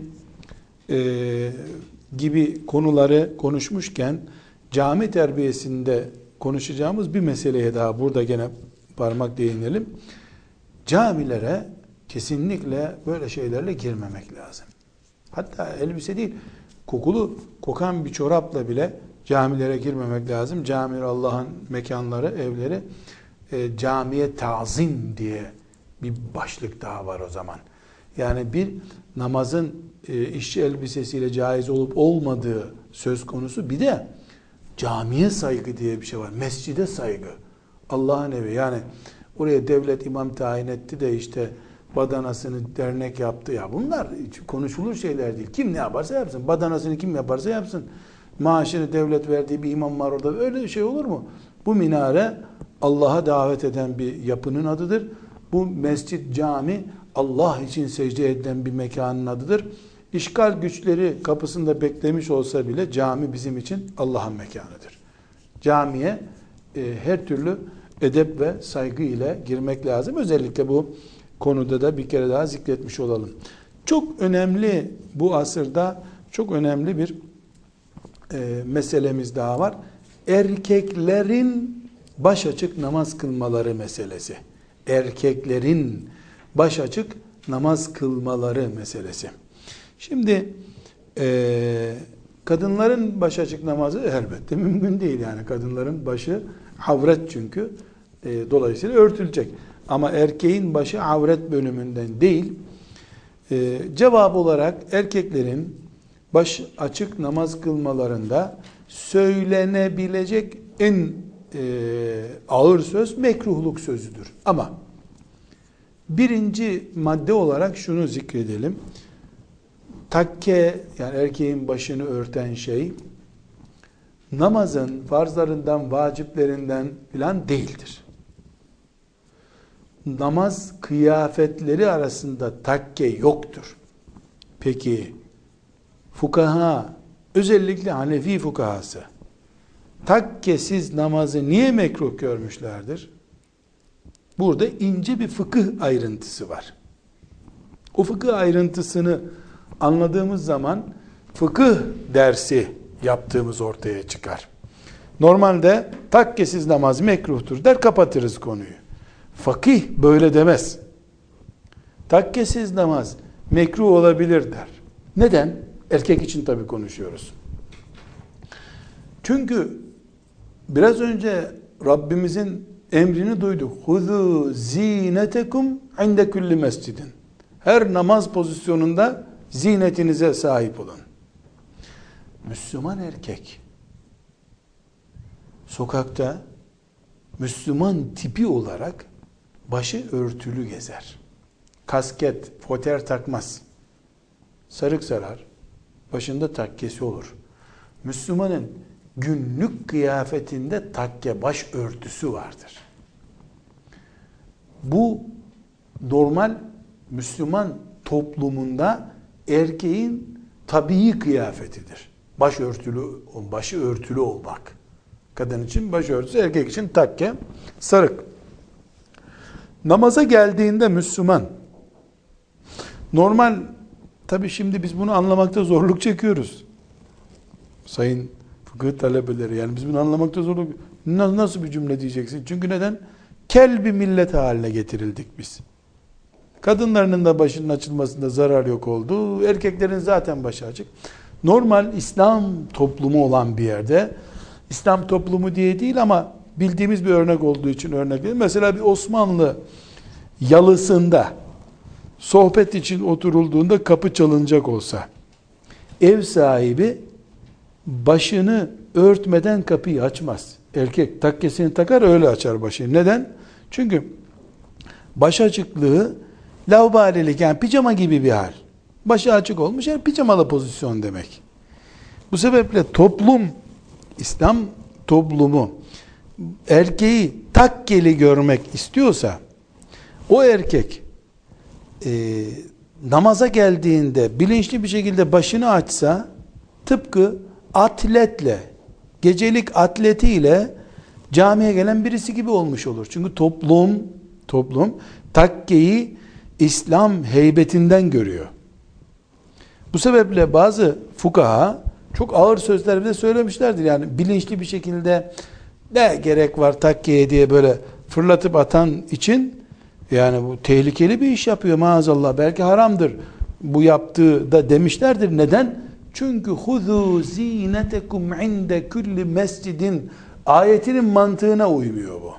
gibi konuları konuşmuşken cami terbiyesinde konuşacağımız bir meseleye daha burada gene parmak değinelim. Camilere kesinlikle böyle şeylerle girmemek lazım. Hatta elbise değil, kokan bir çorapla bile camilere girmemek lazım. Camiler Allah'ın mekanları, evleri. Camiye tazim diye bir başlık daha var o zaman. Yani bir namazın işçi elbisesiyle caiz olup olmadığı söz konusu. Bir de camiye saygı diye bir şey var. Mescide saygı. Allah'ın evi. Yani oraya devlet imam tayin etti de işte badanasını dernek yaptı. Ya bunlar konuşulur şeyler değil. Kim ne yaparsa yapsın. Badanasını kim yaparsa yapsın. Maaşını devlet verdiği bir imam var orada. Öyle bir şey olur mu? Bu minare Allah'a davet eden bir yapının adıdır. Bu mescit, cami Allah için secde edilen bir mekanın adıdır. İşgal güçleri kapısında beklemiş olsa bile cami bizim için Allah'ın mekanıdır. Camiye her türlü edep ve saygı ile girmek lazım. Özellikle bu konuda da bir kere daha zikretmiş olalım. Çok önemli, bu asırda çok önemli bir meselemiz daha var. Erkeklerin başaçık namaz kılmaları meselesi. Erkeklerin başaçık namaz kılmaları meselesi. Şimdi kadınların başaçık namazı elbette mümkün değil. Yani kadınların başı avret çünkü. Dolayısıyla örtülecek. Ama erkeğin başı avret bölümünden değil. Cevap olarak erkeklerin baş açık namaz kılmalarında söylenebilecek en ağır söz mekruhluk sözüdür. Ama birinci madde olarak şunu zikredelim. Takke, yani erkeğin başını örten şey namazın farzlarından, vaciplerinden filan değildir. Namaz kıyafetleri arasında takke yoktur. Peki fukaha, özellikle Hanefi fukahası takkesiz namazı niye mekruh görmüşlerdir? Burada ince bir fıkıh ayrıntısı var. O fıkıh ayrıntısını anladığımız zaman fıkıh dersi yaptığımız ortaya çıkar. Normalde takkesiz namaz mekruhtur der, kapatırız konuyu. Fakih böyle demez. Takkesiz namaz mekruh olabilir der. Neden? Erkek için tabii konuşuyoruz. Çünkü biraz önce Rabbimizin emrini duyduk. Huzu zinetekum inde kulli mescidin. Her namaz pozisyonunda zinetinize sahip olun. Müslüman erkek sokakta Müslüman tipi olarak başı örtülü gezer. Kasket, foter takmaz. Sarık sarar. Başında takkesi olur. Müslümanın günlük kıyafetinde takke, baş örtüsü vardır. Bu normal Müslüman toplumunda erkeğin tabii kıyafetidir. Başı örtülü olmak. Kadın için başörtüsü, erkek için takke, sarık. Namaza geldiğinde Müslüman, normal, tabii şimdi biz bunu anlamakta zorluk çekiyoruz. Sayın fıkıh talebeleri, yani biz bunu anlamakta zorluk, nasıl bir cümle diyeceksin? Çünkü neden? Kel bir millet haline getirildik biz. Kadınlarının da başının açılmasında zarar yok oldu. Erkeklerin zaten başı açık. Normal İslam toplumu olan bir yerde, İslam toplumu diye değil ama bildiğimiz bir örnek olduğu için örnek değil. Mesela bir Osmanlı yalısında sohbet için oturulduğunda kapı çalınacak olsa, ev sahibi başını örtmeden kapıyı açmaz. Erkek takkesini takar, öyle açar başını. Neden? Çünkü baş açıklığı laubalilik, yani pijama gibi bir hal. Başı açık olmuş, yani pijamalı pozisyon demek. Bu sebeple toplum, İslam toplumu erkeği takkeli görmek istiyorsa, o erkek namaza geldiğinde bilinçli bir şekilde başını açsa, tıpkı atletle, gecelik atletiyle camiye gelen birisi gibi olmuş olur. Çünkü toplum takkeyi İslam heybetinden görüyor. Bu sebeple bazı fukaha çok ağır sözler bile söylemişlerdir. Yani bilinçli bir şekilde ne gerek var takkeye diye böyle fırlatıp atan için, yani bu tehlikeli bir iş yapıyor maazallah, belki haramdır bu yaptığı da demişlerdir. Neden? Çünkü huzu zinetekum inde kulli mescidin ayetinin mantığına uymuyor bu.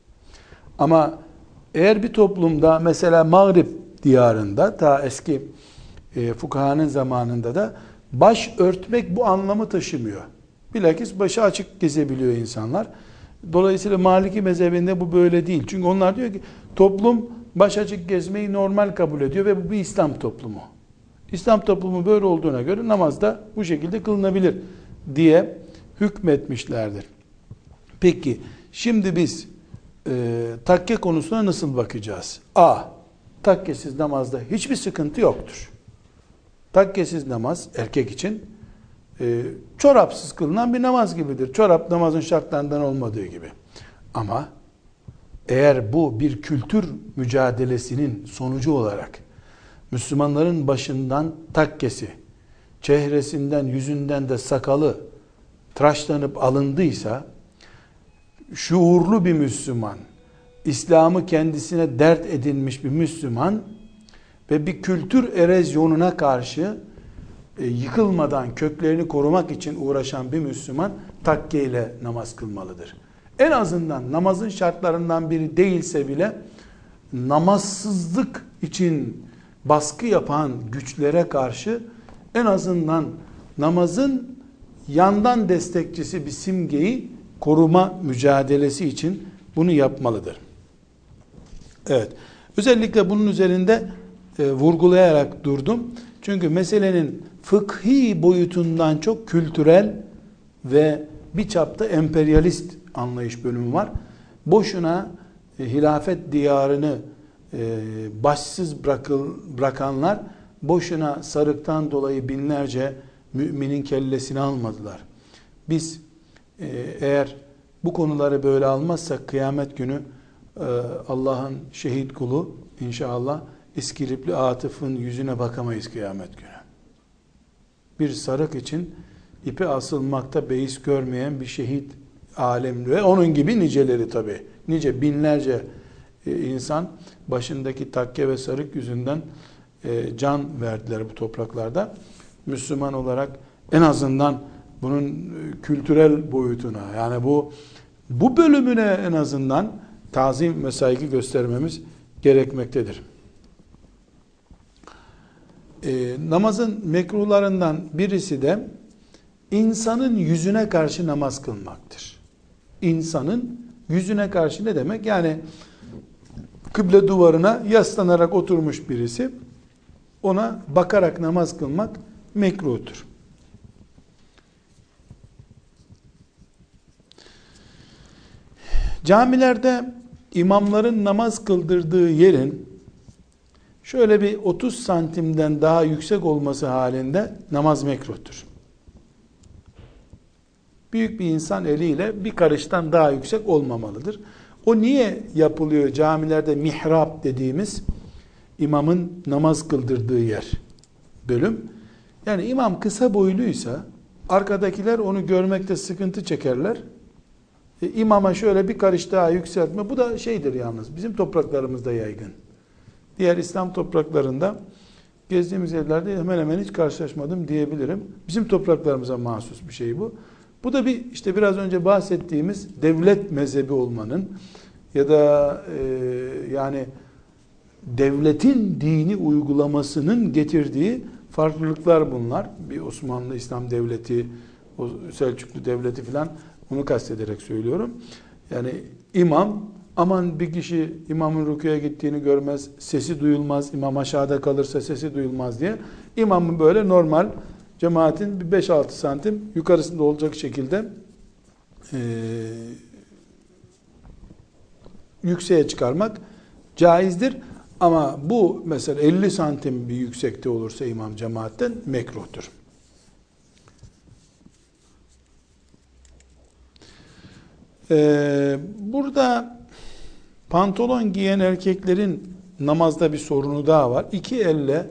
Ama eğer bir toplumda, mesela Mağrib diyarında, ta eski fukahanın zamanında da baş örtmek bu anlamı taşımıyor. Bilakis başı açık gezebiliyor insanlar. Dolayısıyla Maliki mezhebinde bu böyle değil. Çünkü onlar diyor ki toplum baş açık gezmeyi normal kabul ediyor ve bu bir İslam toplumu. İslam toplumu böyle olduğuna göre namaz da bu şekilde kılınabilir diye hükmetmişlerdir. Peki şimdi biz takke konusuna nasıl bakacağız? A. Takkesiz namazda hiçbir sıkıntı yoktur. Takkesiz namaz erkek için çorapsız kılınan bir namaz gibidir. Çorap namazın şartlarından olmadığı gibi. Ama eğer bu bir kültür mücadelesinin sonucu olarak Müslümanların başından takkesi, çehresinden, yüzünden de sakalı tıraşlanıp alındıysa, şuurlu bir Müslüman, İslam'ı kendisine dert edinmiş bir Müslüman ve bir kültür erozyonuna karşı yıkılmadan köklerini korumak için uğraşan bir Müslüman takke ile namaz kılmalıdır. En azından namazın şartlarından biri değilse bile namazsızlık için baskı yapan güçlere karşı en azından namazın yandan destekçisi bir simgeyi koruma mücadelesi için bunu yapmalıdır. Evet. Özellikle bunun üzerinde vurgulayarak durdum. Çünkü meselenin fıkhi boyutundan çok kültürel ve bir çapta emperyalist anlayış bölümü var. Boşuna hilafet diyarını başsız bırakanlar boşuna sarıktan dolayı binlerce müminin kellesini almadılar. Biz eğer bu konuları böyle almazsak kıyamet günü Allah'ın şehit kulu inşallah İskilipli Atıf'ın yüzüne bakamayız kıyamet günü. Bir sarık için ipe asılmakta beis görmeyen bir şehit alemli ve onun gibi niceleri tabi. Nice binlerce insan başındaki takke ve sarık yüzünden can verdiler bu topraklarda. Müslüman olarak en azından bunun kültürel boyutuna, yani bu bölümüne en azından tazim ve saygı göstermemiz gerekmektedir. Namazın mekruhlarından birisi de insanın yüzüne karşı namaz kılmaktır. İnsanın yüzüne karşı ne demek? Yani kıble duvarına yaslanarak oturmuş birisi, ona bakarak namaz kılmak mekruhtur. Camilerde imamların namaz kıldırdığı yerin şöyle bir 30 santimden daha yüksek olması halinde namaz mekruhtur. Büyük bir insan eliyle bir karıştan daha yüksek olmamalıdır. O niye yapılıyor? Camilerde mihrap dediğimiz imamın namaz kıldırdığı yer bölüm. Yani imam kısa boyluysa arkadakiler onu görmekte sıkıntı çekerler. İmama şöyle bir karış daha yükseltme. Bu da şeydir yalnız. Bizim topraklarımızda yaygın. Diğer İslam topraklarında gezdiğimiz yerlerde hemen hemen hiç karşılaşmadım diyebilirim. Bizim topraklarımıza mahsus bir şey bu. Bu da bir işte biraz önce bahsettiğimiz devlet mezhebi olmanın ya da yani devletin dini uygulamasının getirdiği farklılıklar bunlar. Bir Osmanlı İslam devleti, o Selçuklu devleti filan, onu kastederek söylüyorum. Yani imam, aman bir kişi imamın rükûya gittiğini görmez, sesi duyulmaz, imam aşağıda kalırsa sesi duyulmaz diye imamın böyle normal cemaatin bir 5-6 santim yukarısında olacak şekilde yükseğe çıkarmak caizdir. Ama bu mesela 50 santim bir yüksekte olursa imam cemaatten mekruhtur. Burada pantolon giyen erkeklerin namazda bir sorunu daha var. İki elle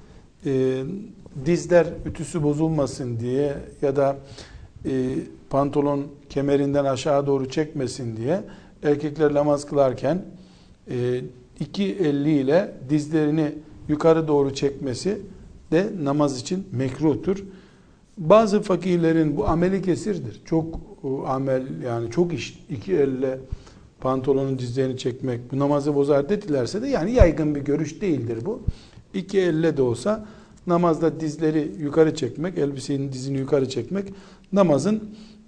dizler ütüsü bozulmasın diye ya da pantolon kemerinden aşağı doğru çekmesin diye erkekler namaz kılarken iki eliyle dizlerini yukarı doğru çekmesi de namaz için mekruhtur. Bazı fakirlerin bu ameli kesirdir. Çok amel, yani çok iş, iki elle pantolonun dizlerini çekmek bu namazı bozar dedilerse de yani yaygın bir görüş değildir bu. İki elle de olsa namazda dizleri yukarı çekmek, elbisenin dizini yukarı çekmek namazın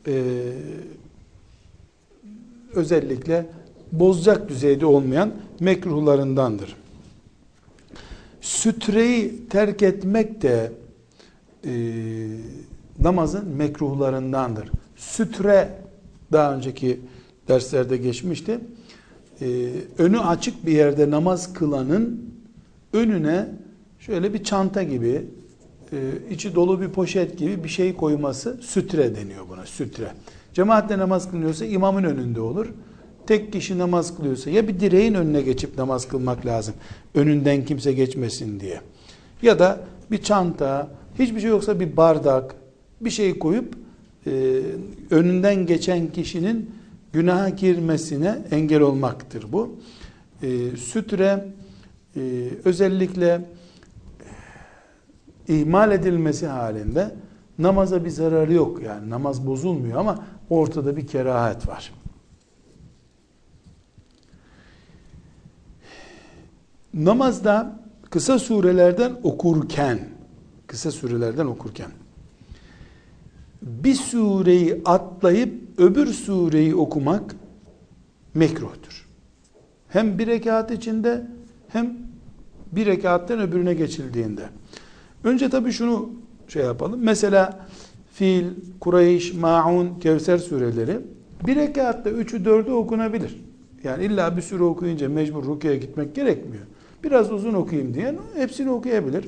özellikle bozacak düzeyde olmayan mekruhlarındandır. Sütreyi terk etmek de namazın mekruhlarındandır. Sütre daha önceki derslerde geçmişti. Önü açık bir yerde namaz kılanın önüne şöyle bir çanta gibi, içi dolu bir poşet gibi bir şey koyması sütre deniyor buna, sütre. Cemaatle namaz kılıyorsa imamın önünde olur. Tek kişi namaz kılıyorsa ya bir direğin önüne geçip namaz kılmak lazım, önünden kimse geçmesin diye. Ya da bir çanta, hiçbir şey yoksa bir bardak, bir şey koyup önünden geçen kişinin günaha girmesine engel olmaktır bu. Sütre özellikle ihmal edilmesi halinde namaza bir zararı yok. Yani namaz bozulmuyor ama ortada bir kerahat var. Namazda kısa surelerden okurken bir sureyi atlayıp öbür sureyi okumak mekruhtur. Hem bir rekat içinde hem bir rekattan öbürüne geçildiğinde. Önce tabii şunu yapalım. Mesela Fil, Kureyş, Maun, Kevser sureleri bir rekatta 3'ü 4'ü okunabilir. Yani illa bir sure okuyunca mecbur rukuya gitmek gerekmiyor. Biraz uzun okuyayım diyen hepsini okuyabilir.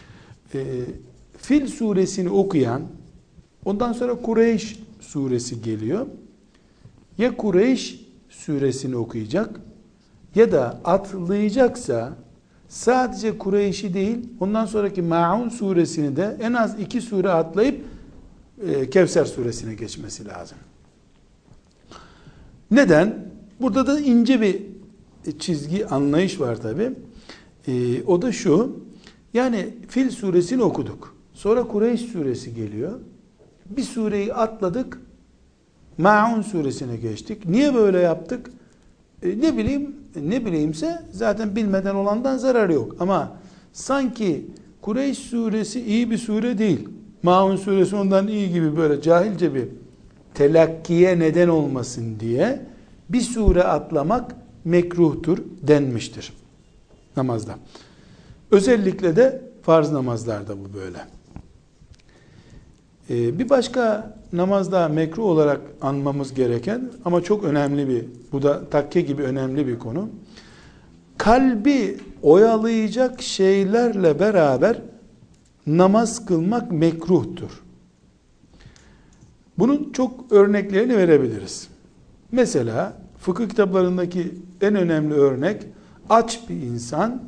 Fil suresini okuyan, ondan sonra Kureyş suresi geliyor. Ya Kureyş suresini okuyacak ya da atlayacaksa sadece Kureyş'i değil, ondan sonraki Maun suresini de en az 2 sure atlayıp Kevser suresine geçmesi lazım. Neden? Burada da ince bir çizgi, anlayış var tabi. O da şu, yani Fil suresini okuduk. Sonra Kureyş suresi geliyor. Bir sureyi atladık, Maun suresine geçtik. Niye böyle yaptık? Ne bileyimse zaten bilmeden olandan zararı yok. Ama sanki Kureyş suresi iyi bir sure değil, Maun suresi ondan iyi gibi böyle cahilce bir telakkiye neden olmasın diye bir sure atlamak mekruhtur denmiştir namazda. Özellikle de farz namazlarda bu böyle. Bir başka namazda mekruh olarak anmamız gereken ama çok önemli bu da takke gibi önemli bir konu. Kalbi oyalayacak şeylerle beraber namaz kılmak mekruhtur. Bunun çok örneklerini verebiliriz. Mesela fıkıh kitaplarındaki en önemli örnek, aç bir insan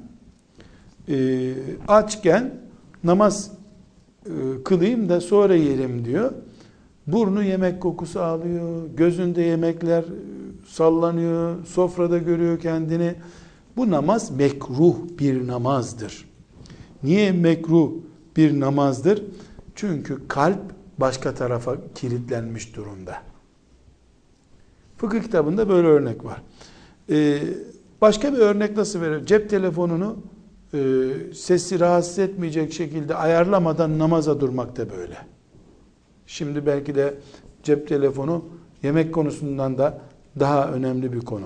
açken namaz kılayım da sonra yerim diyor. Burnu yemek kokusu alıyor, gözünde yemekler sallanıyor, sofrada görüyor kendini. Bu namaz mekruh bir namazdır. Niye mekruh bir namazdır? Çünkü kalp başka tarafa kilitlenmiş durumda. Fıkıh kitabında böyle örnek var. Başka bir örnek nasıl verir? Cep telefonunu sesi rahatsız etmeyecek şekilde ayarlamadan namaza durmak da böyle. Şimdi belki de cep telefonu yemek konusundan da daha önemli bir konu.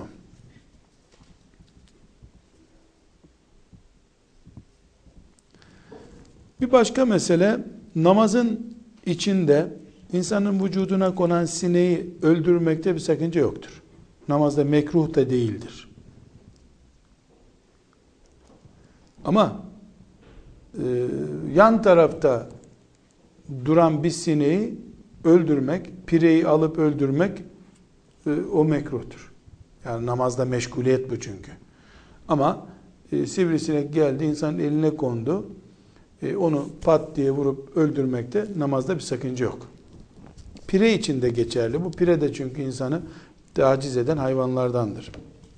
Bir başka mesele, namazın içinde insanın vücuduna konan sineği öldürmekte bir sakınca yoktur. Namazda mekruh da değildir. Ama yan tarafta duran bir sineği öldürmek, pireyi alıp öldürmek o mekruhtur. Yani namazda meşguliyet bu çünkü. Ama sivrisinek geldi, insanın eline kondu. Onu pat diye vurup öldürmekte namazda bir sakınca yok. Pire için de geçerli. Bu pire de çünkü insanı taciz eden hayvanlardandır.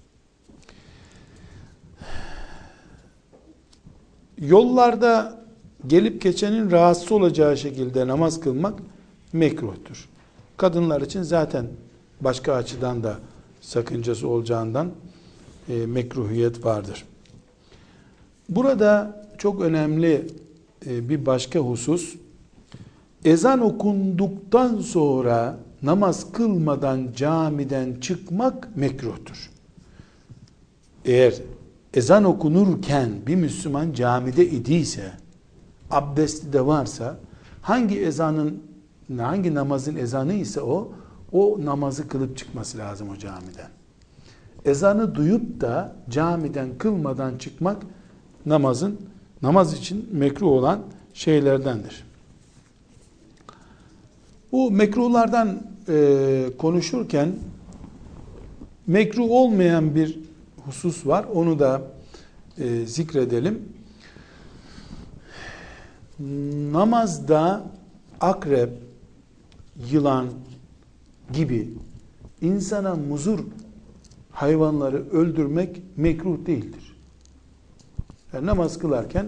Yollarda gelip geçenin rahatsız olacağı şekilde namaz kılmak mekruhtur. Kadınlar için zaten başka açıdan da sakıncası olacağından mekruhiyet vardır. Burada çok önemli bir başka husus, ezan okunduktan sonra namaz kılmadan camiden çıkmak mekruhtur. Eğer ezan okunurken bir Müslüman camide idiyse, abdesti de varsa, hangi namazın ezanı ise o namazı kılıp çıkması lazım o camiden. Ezanı duyup da camiden kılmadan çıkmak namaz için mekruh olan şeylerdendir. Bu mekruhlardan konuşurken mekruh olmayan bir husus var. Onu da zikredelim. Namazda akrep, yılan gibi insana muzur hayvanları öldürmek mekruh değildir. Yani namaz kılarken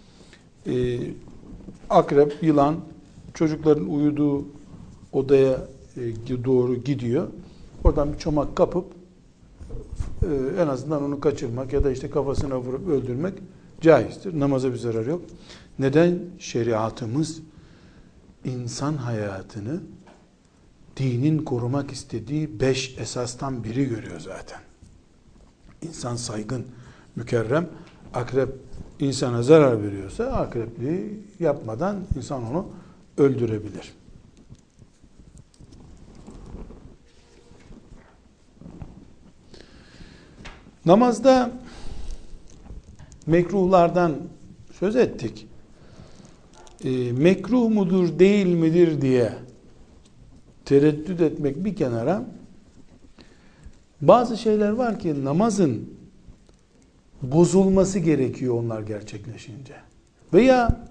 akrep, yılan çocukların uyuduğu odaya doğru gidiyor. Oradan bir çomak kapıp en azından onu kaçırmak ya da işte kafasına vurup öldürmek caizdir. Namaza bir zarar yok. Neden? Şeriatımız insan hayatını dinin korumak istediği 5 esastan biri görüyor zaten. İnsan saygın, mükerrem. Akrep insana zarar veriyorsa akrepliği yapmadan insan onu öldürebilir. Namazda mekruhlardan söz ettik. Mekruh mudur değil midir diye tereddüt etmek bir kenara, bazı şeyler var ki namazın bozulması gerekiyor onlar gerçekleşince. Veya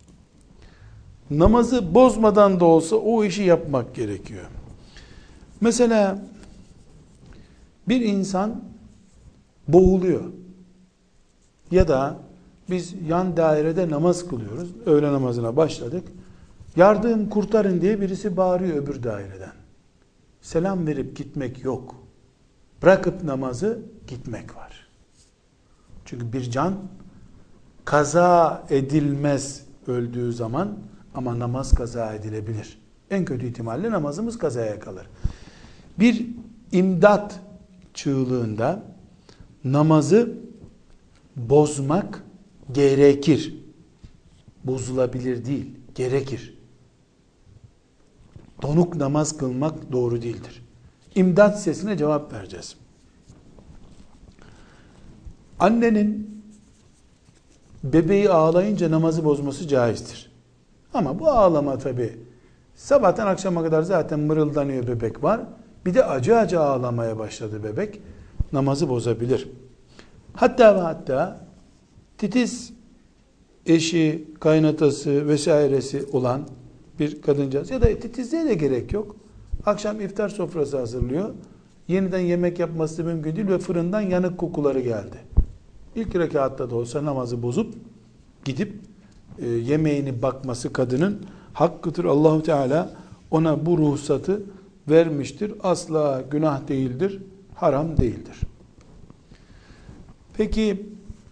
namazı bozmadan da olsa o işi yapmak gerekiyor. Mesela bir insan boğuluyor. Ya da biz yan dairede namaz kılıyoruz. Öğle namazına başladık. Yardım, kurtarın diye birisi bağırıyor öbür daireden. Selam verip gitmek yok. Bırakıp namazı gitmek var. Çünkü bir can kaza edilmez öldüğü zaman, ama namaz kaza edilebilir. En kötü ihtimalle namazımız kazaya kalır. Bir imdat çığlığında namazı bozmak gerekir. Bozulabilir değil, gerekir. Donuk namaz kılmak doğru değildir. İmdat sesine cevap vereceğiz. Annenin bebeği ağlayınca namazı bozması caizdir. Ama bu ağlama tabi sabahtan akşama kadar zaten mırıldanıyor, bebek var. Bir de acı acı ağlamaya başladı bebek. Namazı bozabilir. Hatta ve hatta titiz eşi, kaynatası vesairesi olan bir kadıncağız, ya da titizliğe de gerek yok. Akşam iftar sofrası hazırlıyor. Yeniden yemek yapması mümkün değil ve fırından yanık kokuları geldi. İlk rekatta da olsa namazı bozup gidip yemeğini bakması kadının hakkıdır. Allahu Teala ona bu ruhsatı vermiştir. Asla günah değildir, haram değildir. Peki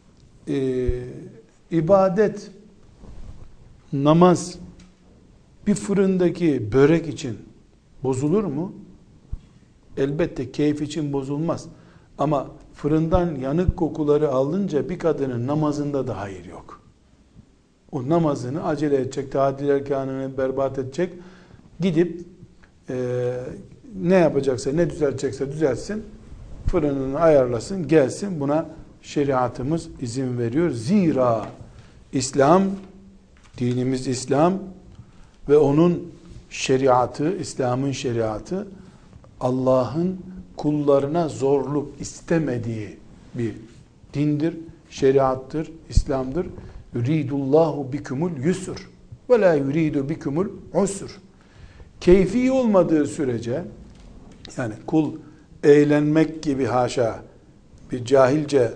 ibadet, namaz bir fırındaki börek için bozulur mu? Elbette keyif için bozulmaz. Ama fırından yanık kokuları alınca bir kadının namazında da hayır yok. O namazını acele edecek, tadil erkanını berbat edecek. Gidip ne yapacaksa, ne düzeltecekse düzeltsin, fırınını ayarlasın, gelsin. Buna şeriatımız izin veriyor. Zira İslam, dinimiz İslam ve onun şeriatı, İslam'ın şeriatı, Allah'ın kullarına zorluk istemediği bir dindir, şeriattır, İslam'dır. Yuridullahu bikumul yusr ve la yuridu bikumul usr. Keyfi olmadığı sürece, yani kul eğlenmek gibi haşa bir cahilce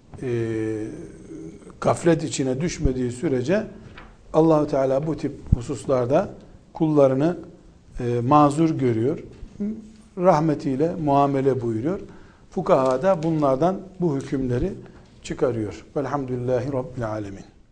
gaflet içine düşmediği sürece Allah-u Teala bu tip hususlarda kullarını mazur görüyor. Rahmetiyle muamele buyuruyor. Fukaha da bunlardan bu hükümleri çıkarıyor. Velhamdülillahi Rabbil alemin.